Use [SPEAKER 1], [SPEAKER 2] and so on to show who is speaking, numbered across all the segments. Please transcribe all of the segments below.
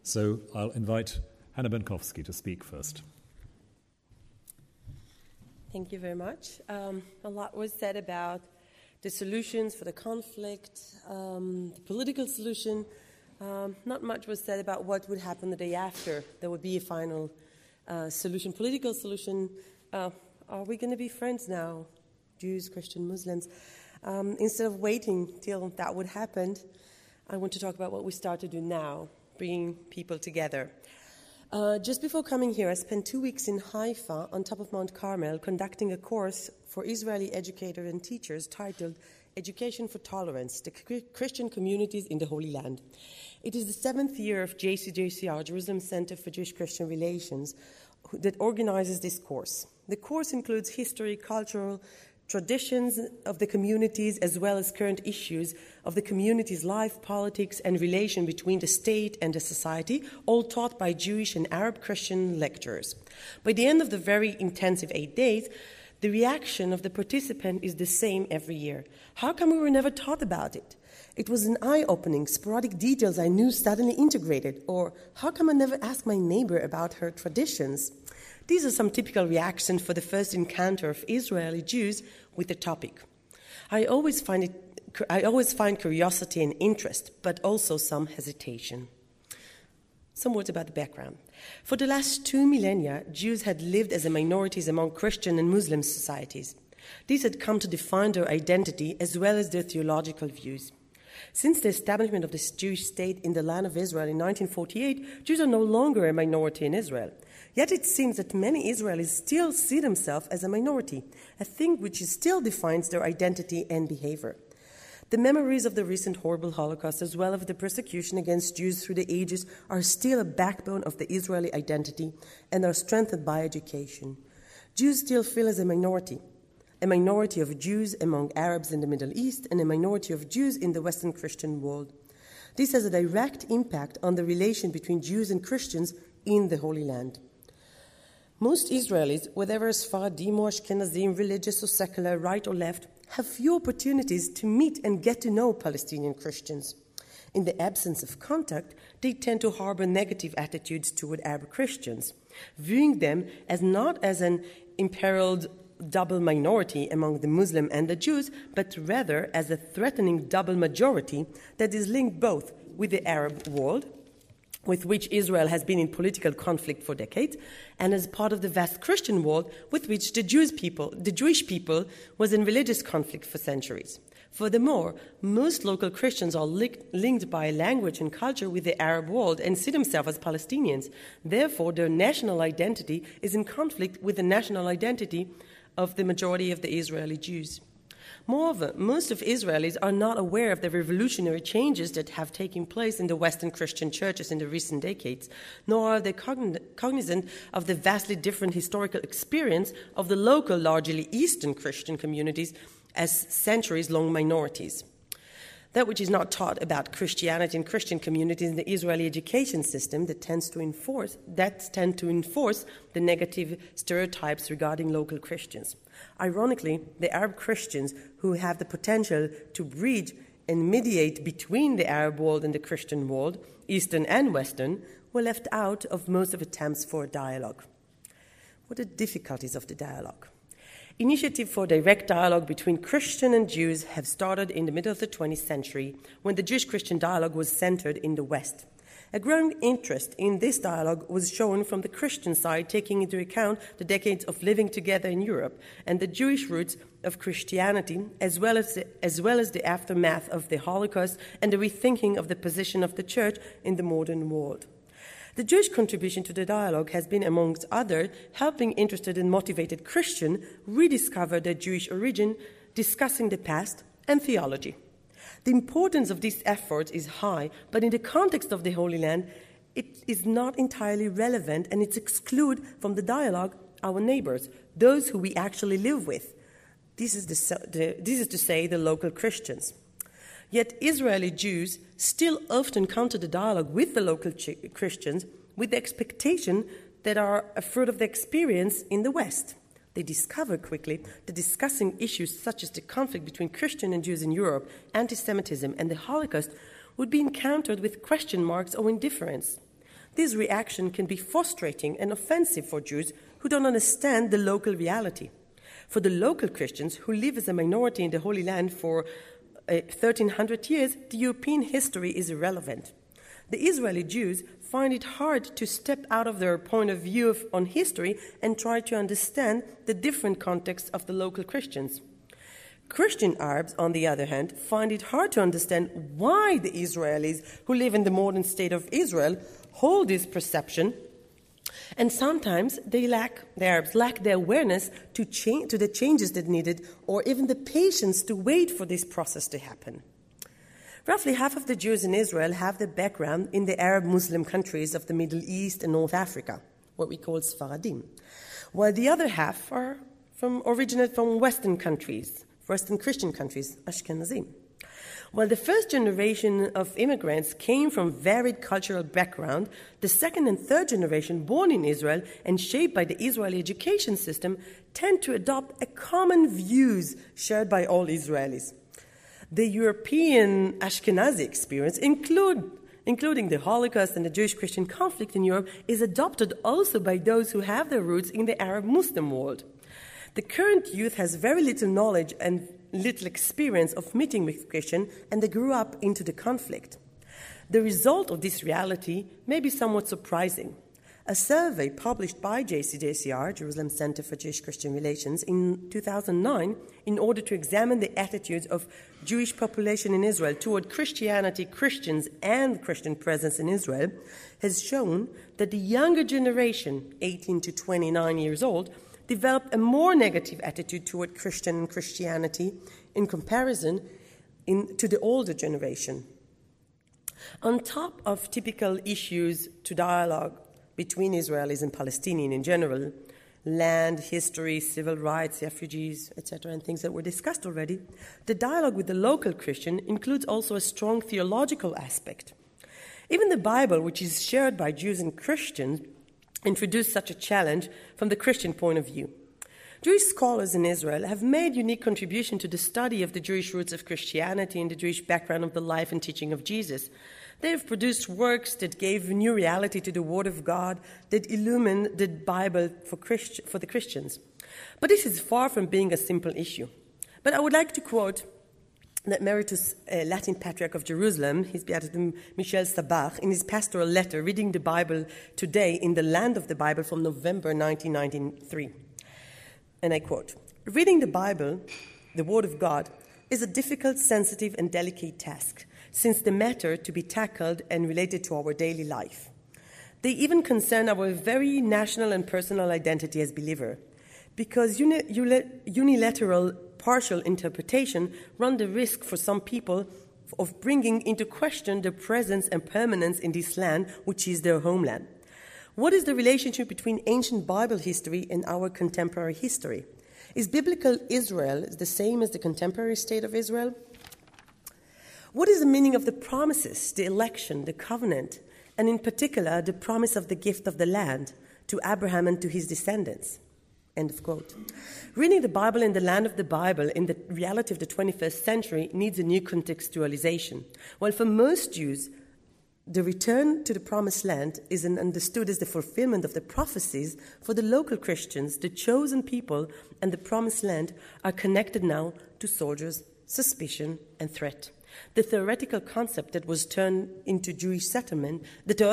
[SPEAKER 1] So I'll invite Hannah Benkowski to speak first.
[SPEAKER 2] Thank you very much. A lot was said about the solutions for the conflict, the political solution. Not much was said about what would happen the day after there would be a final solution, political solution. Are we going to be friends now, Jews, Christians, Muslims? Instead of waiting till that would happen, I want to talk about what we start to do now, bringing people together. Just before coming here, I spent 2 weeks in Haifa on top of Mount Carmel conducting a course for Israeli educators and teachers titled Education for Tolerance, the Christian Communities in the Holy Land. It is the 7th year of JCJCR, Jerusalem Center for Jewish-Christian Relations, that organizes this course. The course includes history, cultural traditions of the communities, as well as current issues of the community's life, politics, and relation between the state and the society, all taught by Jewish and Arab Christian lecturers. By the end of the very intensive 8 days, the reaction of the participant is the same every year. How come we were never taught about it? It was an eye-opening, sporadic details I knew suddenly integrated. Or how come I never asked my neighbor about her traditions? These are some typical reactions for the first encounter of Israeli Jews with the topic. I always find curiosity and interest, but also some hesitation. Some words about the background. For the last 2 millennia, Jews had lived as minorities among Christian and Muslim societies. These had come to define their identity as well as their theological views. Since the establishment of the Jewish state in the land of Israel in 1948, Jews are no longer a minority in Israel. Yet it seems that many Israelis still see themselves as a minority, a thing which still defines their identity and behavior. The memories of the recent horrible Holocaust, as well as the persecution against Jews through the ages, are still a backbone of the Israeli identity and are strengthened by education. Jews still feel as a minority of Jews among Arabs in the Middle East and a minority of Jews in the Western Christian world. This has a direct impact on the relation between Jews and Christians in the Holy Land. Most Israelis, whether Sephardim or Ashkenazim, religious or secular, right or left, have few opportunities to meet and get to know Palestinian Christians. In the absence of contact, they tend to harbor negative attitudes toward Arab Christians, viewing them as not as an imperiled double minority among the Muslim and the Jews, but rather as a threatening double majority that is linked both with the Arab world, with which Israel has been in political conflict for decades, and as part of the vast Christian world with which the Jewish people was in religious conflict for centuries. Furthermore, most local Christians are linked by language and culture with the Arab world and see themselves as Palestinians. Therefore, their national identity is in conflict with the national identity of the majority of the Israeli Jews. Moreover, most of Israelis are not aware of the revolutionary changes that have taken place in the Western Christian churches in the recent decades, nor are they cognizant of the vastly different historical experience of the local, largely Eastern Christian communities as centuries-long minorities. That which is not taught about Christianity and Christian communities in the Israeli education system that tend to enforce the negative stereotypes regarding local Christians. Ironically, the Arab Christians who have the potential to bridge and mediate between the Arab world and the Christian world, Eastern and Western, were left out of most of attempts for a dialogue. What are the difficulties of the dialogue? Initiatives for direct dialogue between Christian and Jews have started in the middle of the 20th century, when the Jewish-Christian dialogue was centered in the West. A growing interest in this dialogue was shown from the Christian side, taking into account the decades of living together in Europe and the Jewish roots of Christianity, as well as the aftermath of the Holocaust and the rethinking of the position of the Church in the modern world. The Jewish contribution to the dialogue has been, amongst others, helping interested and motivated Christians rediscover their Jewish origin, discussing the past and theology. The importance of these efforts is high, but in the context of the Holy Land, it is not entirely relevant, and it excludes from the dialogue our neighbors, those who we actually live with. This is to say the local Christians. Yet Israeli Jews still often come to the dialogue with the local Christians with the expectation that are a fruit of the experience in the West. They discover quickly that discussing issues such as the conflict between Christians and Jews in Europe, anti-Semitism, and the Holocaust would be encountered with question marks or indifference. This reaction can be frustrating and offensive for Jews who don't understand the local reality. For the local Christians who live as a minority in the Holy Land for 1,300 years, the European history is irrelevant. The Israeli Jews find it hard to step out of their point of view on history and try to understand the different contexts of the local Christians. Christian Arabs, on the other hand, find it hard to understand why the Israelis who live in the modern state of Israel hold this perception, and sometimes the Arabs lack the awareness to the changes that needed, or even the patience to wait for this process to happen. Roughly half of the Jews in Israel have their background in the Arab Muslim countries of the Middle East and North Africa, what we call Sfaradim, while the other half originate from Western countries, Western Christian countries, Ashkenazim. While the first generation of immigrants came from varied cultural background, the second and third generation born in Israel and shaped by the Israeli education system tend to adopt a common views shared by all Israelis. The European Ashkenazi experience, including the Holocaust and the Jewish-Christian conflict in Europe, is adopted also by those who have their roots in the Arab Muslim world. The current youth has very little knowledge and little experience of meeting with Christians, and they grew up into the conflict. The result of this reality may be somewhat surprising. A survey published by JCJCR, Jerusalem Center for Jewish-Christian Relations, in 2009, in order to examine the attitudes of Jewish population in Israel toward Christianity, Christians, and Christian presence in Israel, has shown that the younger generation, 18 to 29 years old, developed a more negative attitude toward Christian and Christianity in comparison to the older generation. On top of typical issues to dialogue between Israelis and Palestinians in general, land, history, civil rights, refugees, etc., and things that were discussed already, the dialogue with the local Christian includes also a strong theological aspect. Even the Bible, which is shared by Jews and Christians, introduced such a challenge from the Christian point of view. Jewish scholars in Israel have made unique contribution to the study of the Jewish roots of Christianity and the Jewish background of the life and teaching of Jesus. They have produced works that gave new reality to the Word of God, that illumined the Bible for the Christians. But this is far from being a simple issue. But I would like to quote the Emeritus Latin Patriarch of Jerusalem, His Beatitude Michel Sabach, in his pastoral letter, Reading the Bible Today in the Land of the Bible from November 1993. And I quote, "Reading the Bible, the Word of God, is a difficult, sensitive, and delicate task, since the matter to be tackled and related to our daily life. They even concern our very national and personal identity as believer, because unilateral partial interpretation run the risk for some people of bringing into question the presence and permanence in this land, which is their homeland. What is the relationship between ancient Bible history and our contemporary history? Is biblical Israel the same as the contemporary state of Israel? What is the meaning of the promises, the election, the covenant, and in particular, the promise of the gift of the land to Abraham and to his descendants?" End of quote. Reading the Bible in the land of the Bible in the reality of the 21st century needs a new contextualization. While for most Jews, the return to the promised land is understood as the fulfillment of the prophecies, for the local Christians, the chosen people and the promised land are connected now to soldiers, suspicion, and threat. The theoretical concept that was turned into Jewish settlement,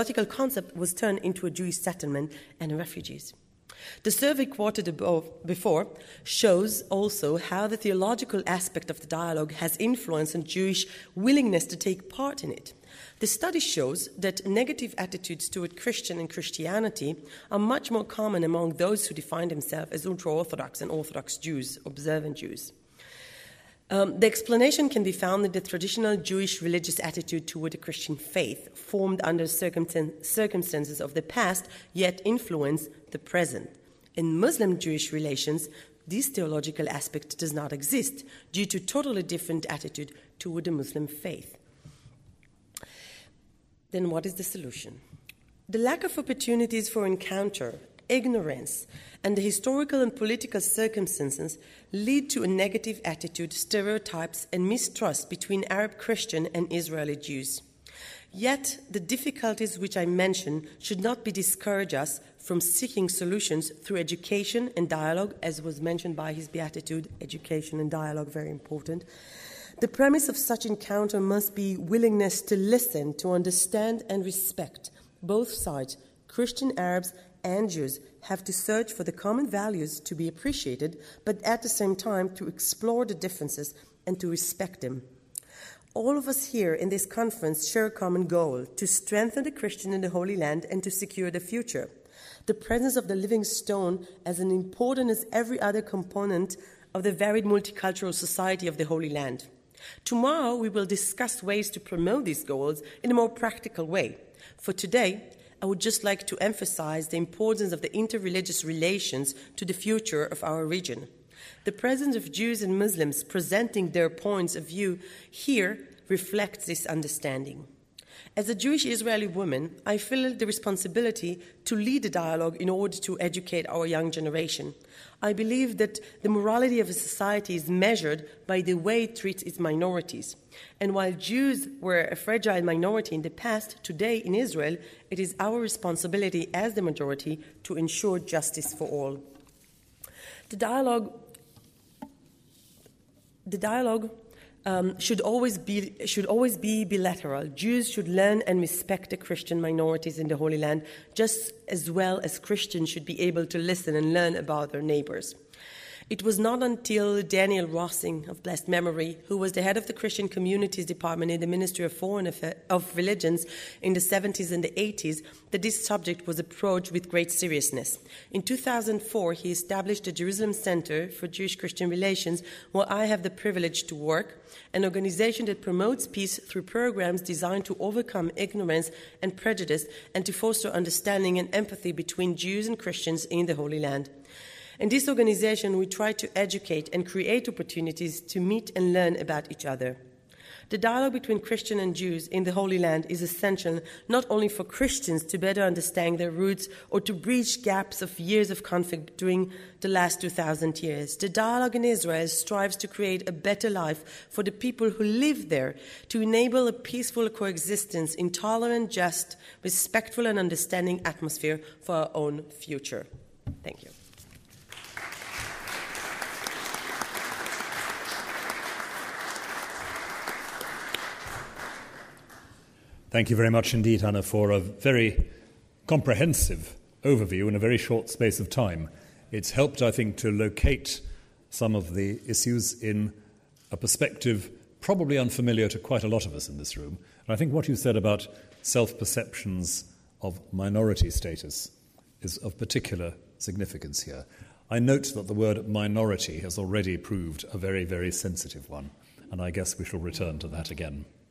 [SPEAKER 2] a Jewish settlement and refugees. The survey quoted before shows also how the theological aspect of the dialogue has influenced on Jewish willingness to take part in it. The study shows that negative attitudes toward Christian and Christianity are much more common among those who define themselves as ultra-Orthodox and Orthodox Jews, observant Jews. The explanation can be found in the traditional Jewish religious attitude toward the Christian faith, formed under circumstances of the past, yet influence the present. In Muslim-Jewish relations, this theological aspect does not exist due to totally different attitude toward the Muslim faith. Then what is the solution? The lack of opportunities for encounter, ignorance, and the historical and political circumstances lead to a negative attitude, stereotypes, and mistrust between Arab Christian and Israeli Jews. Yet, the difficulties which I mentioned should not discourage us from seeking solutions through education and dialogue, as was mentioned by His Beatitude, education and dialogue, very important. The premise of such encounter must be willingness to listen, to understand and respect. Both sides, Christian Arabs and Jews, have to search for the common values to be appreciated, but at the same time to explore the differences and to respect them. All of us here in this conference share a common goal: to strengthen the Christian in the Holy Land and to secure the future. The presence of the living stone as important as every other component of the varied multicultural society of the Holy Land. Tomorrow we will discuss ways to promote these goals in a more practical way. For today, I would just like to emphasize the importance of the interreligious relations to the future of our region. The presence of Jews and Muslims presenting their points of view here reflects this understanding. As a Jewish Israeli woman, I feel the responsibility to lead the dialogue in order to educate our young generation. I believe that the morality of a society is measured by the way it treats its minorities. And while Jews were a fragile minority in the past, today in Israel, it is our responsibility as the majority to ensure justice for all. The dialogue should always be bilateral. Jews should learn and respect the Christian minorities in the Holy Land, just as well as Christians should be able to listen and learn about their neighbors. It was not until Daniel Rossing, of blessed memory, who was the head of the Christian Communities Department in the Ministry of Religions in the 70s and the 80s, that this subject was approached with great seriousness. In 2004, he established the Jerusalem Center for Jewish-Christian Relations, where I have the privilege to work, an organization that promotes peace through programs designed to overcome ignorance and prejudice and to foster understanding and empathy between Jews and Christians in the Holy Land. In this organization, we try to educate and create opportunities to meet and learn about each other. The dialogue between Christians and Jews in the Holy Land is essential not only for Christians to better understand their roots or to bridge gaps of years of conflict during the last 2,000 years. The dialogue in Israel strives to create a better life for the people who live there, to enable a peaceful coexistence in tolerant, just, respectful and understanding atmosphere for our own future. Thank you.
[SPEAKER 1] Thank you very much indeed, Hannah, for a very comprehensive overview in a very short space of time. It's helped, I think, to locate some of the issues in a perspective probably unfamiliar to quite a lot of us in this room. And I think what you said about self-perceptions of minority status is of particular significance here. I note that the word minority has already proved a very, very sensitive one, and I guess we shall return to that again.